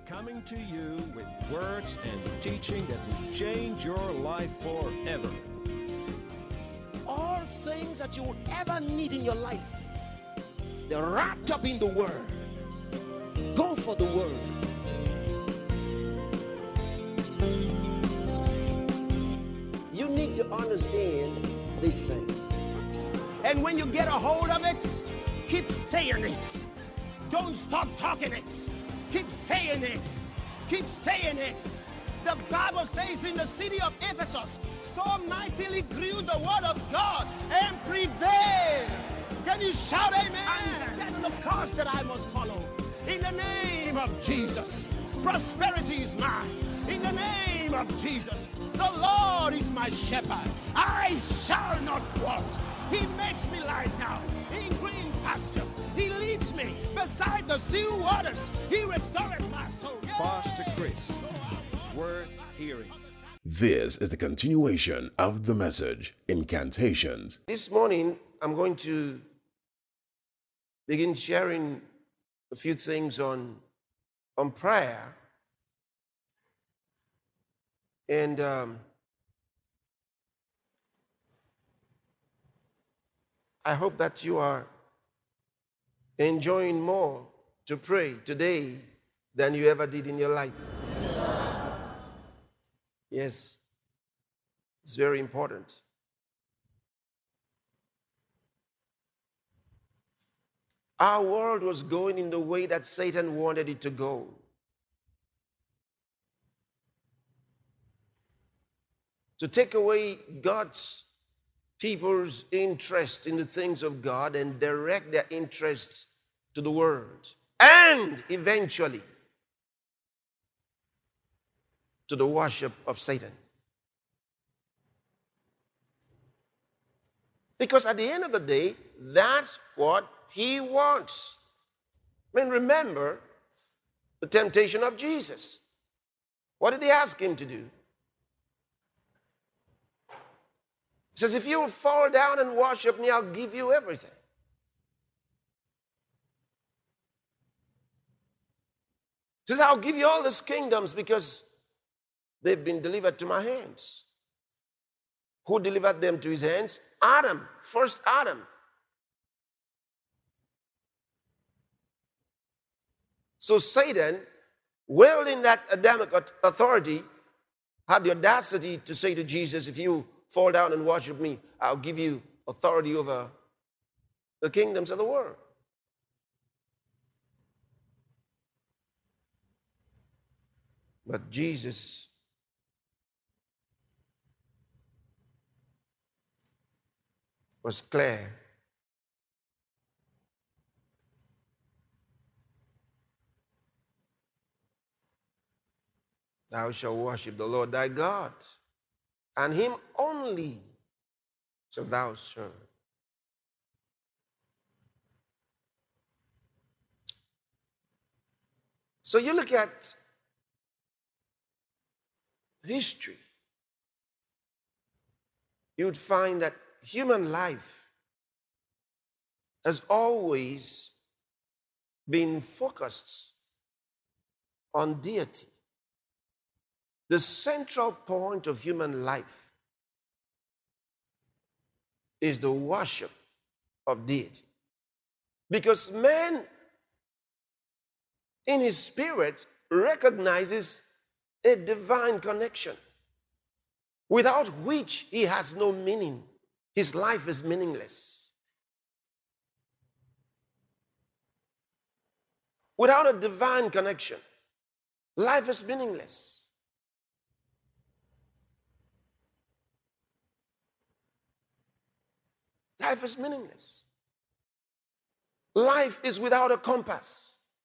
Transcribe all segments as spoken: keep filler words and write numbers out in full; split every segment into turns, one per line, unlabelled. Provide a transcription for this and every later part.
coming to you with words and teaching that will change your life forever.
All things that you would ever need in your life, they're wrapped up in the Word. Go for the Word. You need to understand these things. And when you get a hold of it, keep saying it. Don't stop talking it. Keep saying it. Keep saying it. The Bible says in the city of Ephesus, so mightily grew the word of God and prevailed. Can you shout amen? I'm setting the course that I must follow. In the name of Jesus, prosperity is mine. In the name of Jesus, the Lord is my shepherd. I shall not want. He makes me lie down in green pastures. He leads me beside the still waters. He restores my soul. Yeah.
Pastor Chris, worth hearing.
This is the continuation of the message, Incantations.
This morning, I'm going to begin sharing a few things on, on prayer. And um, I hope that you are enjoying more to pray today than you ever did in your life. Yes, it's very important. Our world was going in the way that Satan wanted it to go. To take away God's people's interest in the things of God and direct their interests to the world. And eventually to the worship of Satan. Because at the end of the day, that's what he wants. I mean, remember the temptation of Jesus. What did he ask him to do? He says, if you will fall down and worship me, I'll give you everything. He says, I'll give you all these kingdoms because they've been delivered to my hands. Who delivered them to his hands? Adam, first Adam. So Satan, wielding that Adamic authority, had the audacity to say to Jesus, if you fall down and worship me, I'll give you authority over the kingdoms of the world. But Jesus was clear. Thou shalt worship the Lord thy God, and him only shalt thou serve. So you look at history, you would find that human life has always been focused on deity. The central point of human life is the worship of deity. Because man, in his spirit, recognizes a divine connection, without which he has no meaning. His life is meaningless. Without a divine connection, life is meaningless. Life is meaningless. Life is without a compass.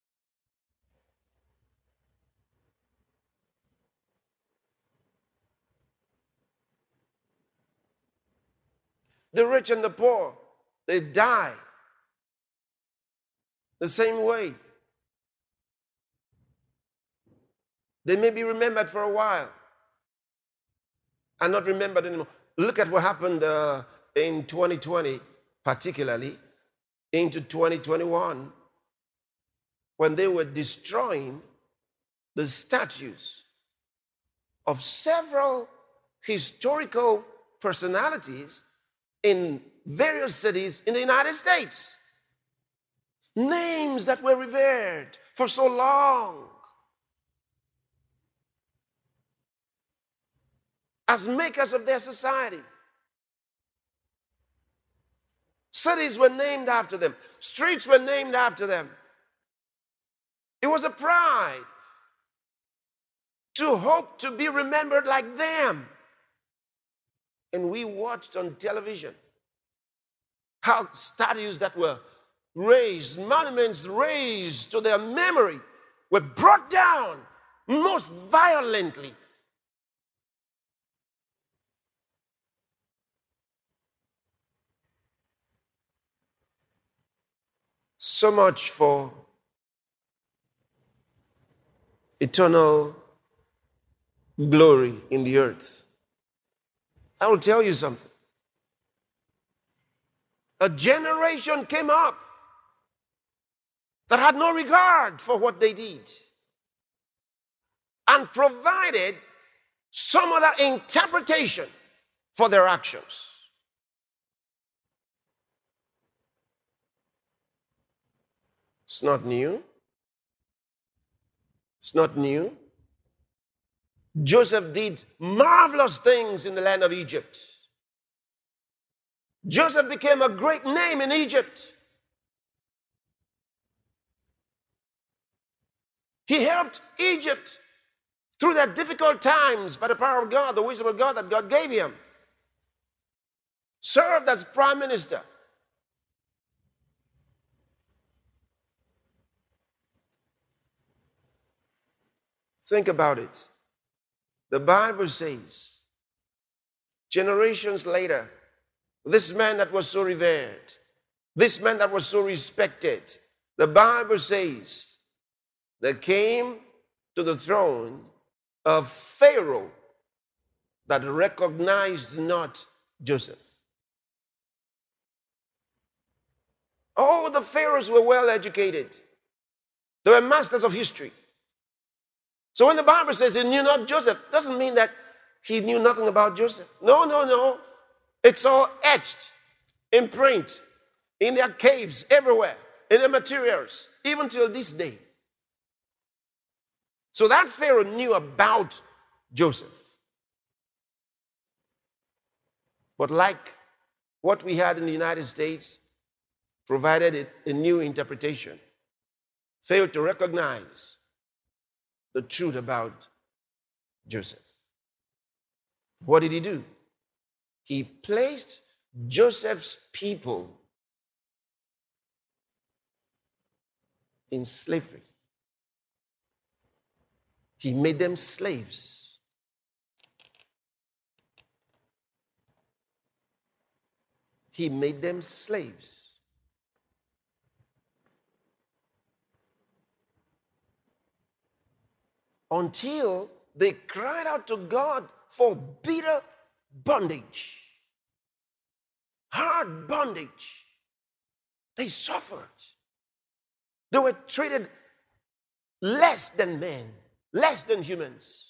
The rich and the poor, they die the same way. They may be remembered for a while and not remembered anymore. Look at what happened uh, in twenty twenty, particularly into twenty twenty-one, when they were destroying the statues of several historical personalities in various cities in the United States. Names that were revered for so long as makers of their society. Cities were named after them. Streets were named after them. It was a pride to hope to be remembered like them. And we watched on television how statues that were raised, monuments raised to their memory, were brought down most violently. So much for eternal glory in the earth. I will tell you something. A generation came up that had no regard for what they did and provided some other interpretation for their actions. It's not new. It's not new. Joseph did marvelous things in the land of Egypt. Joseph became a great name in Egypt. He helped Egypt through their difficult times by the power of God, the wisdom of God that God gave him. Served as prime minister. Think about it. The Bible says, generations later, this man that was so revered, this man that was so respected, the Bible says, there came to the throne of Pharaoh that recognized not Joseph. All the pharaohs were well educated. They were masters of history. So when the Bible says he knew not Joseph, doesn't mean that he knew nothing about Joseph. No, no, no. It's all etched in print, in their caves, everywhere, in the materials, even till this day. So that Pharaoh knew about Joseph. But like what we had in the United States, provided a new interpretation, failed to recognize the truth about Joseph. What did he do? He placed Joseph's people in slavery. He made them slaves. He made them slaves. Until they cried out to God for bitter bondage, hard bondage. They suffered. They were treated less than men, less than humans.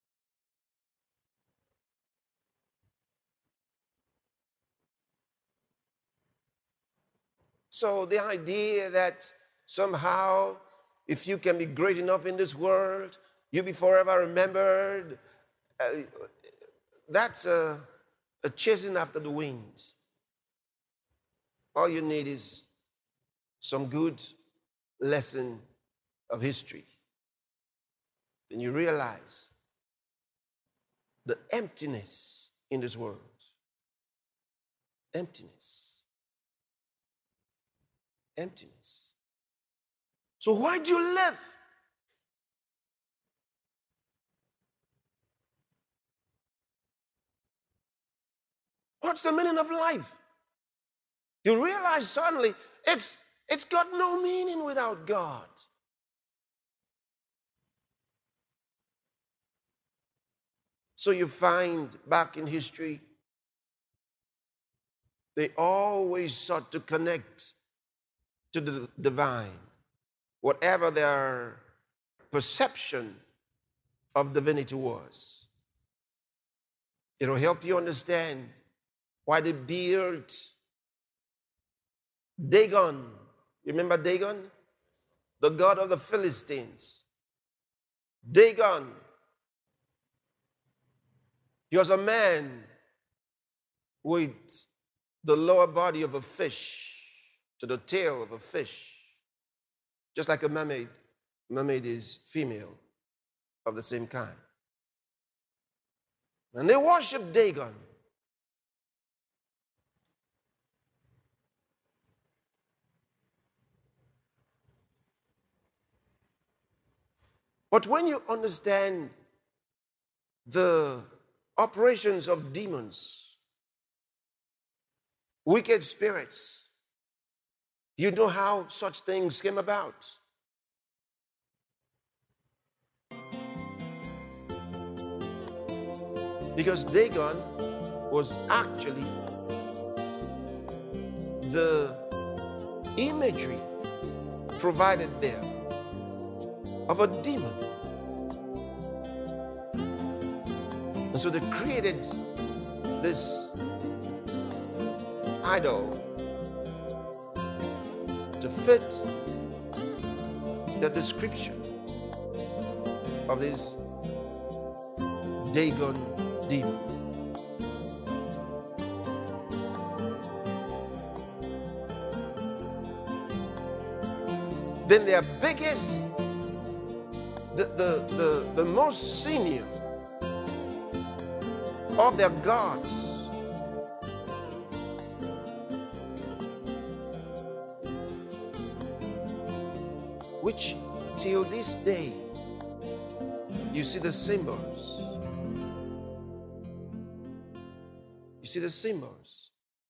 So the idea that somehow, if you can be great enough in this world, you'll be forever remembered, uh, that's a, a chasing after the wind. All you need is some good lesson of history. Then you realize the emptiness in this world. Emptiness. Emptiness. So why do you live? What's the meaning of life? You realize suddenly it's, it's got no meaning without God. So you find back in history, they always sought to connect to the divine. Whatever their perception of divinity was. It'll help you understand why they built Dagon. You remember Dagon? The god of the Philistines. Dagon. He was a man with the lower body of a fish to the tail of a fish. Just like a mermaid. Mermaid is female of the same kind. And they worship Dagon. But when you understand the operations of demons, wicked spirits, you know how such things came about. Because Dagon was actually the imagery provided there of a demon. And so they created this idol to fit the description of this Dagon demon. Then their biggest, the, the, the, the most senior of their gods which till this day you see the symbols. You see the symbols.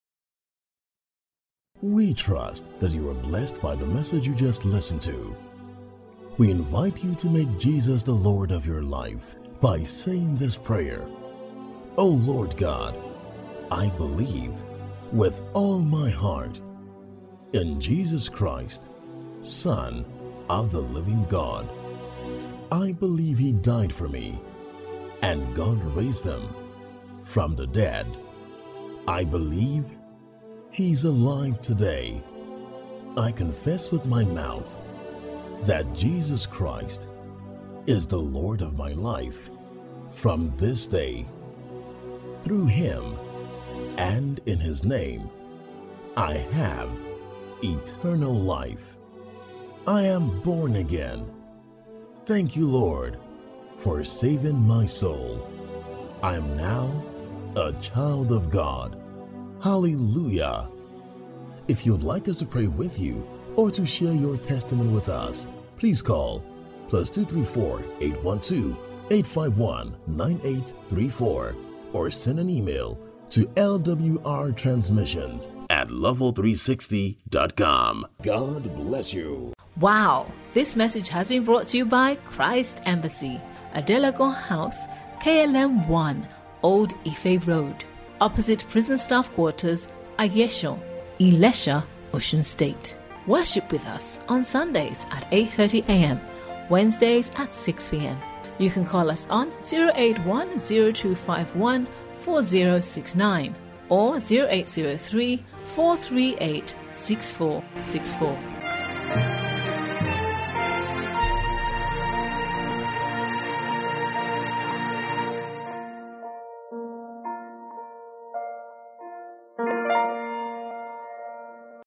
We trust that you are blessed by the message you just listened to. We invite you to make Jesus the Lord of your life by saying this prayer. O Lord God, I believe with all my heart in Jesus Christ, Son of the living God. I believe He died for me and God raised Him from the dead. I believe He's alive today. I confess with my mouth that Jesus Christ is the Lord of my life from this day. Through Him and in His name, I have eternal life. I am born again. Thank you, Lord, for saving my soul. I am now a child of God. Hallelujah. If you'd like us to pray with you or to share your testimony with us, please call plus two three four, eight one two, eight five one, nine eight three four or send an email to L W R transmissions at level three sixty dot com. God bless you.
Wow, this message has been brought to you by Christ Embassy, Adelagon House, K L M one, Old Ife Road, opposite Prison Staff Quarters, Ayesho, Ilesha, Ocean State. Worship with us on Sundays at eight thirty a.m., Wednesdays at six p.m. You can call us on zero eight one, zero two five one, four zero six nine or zero eight zero three, four three eight, six four six four.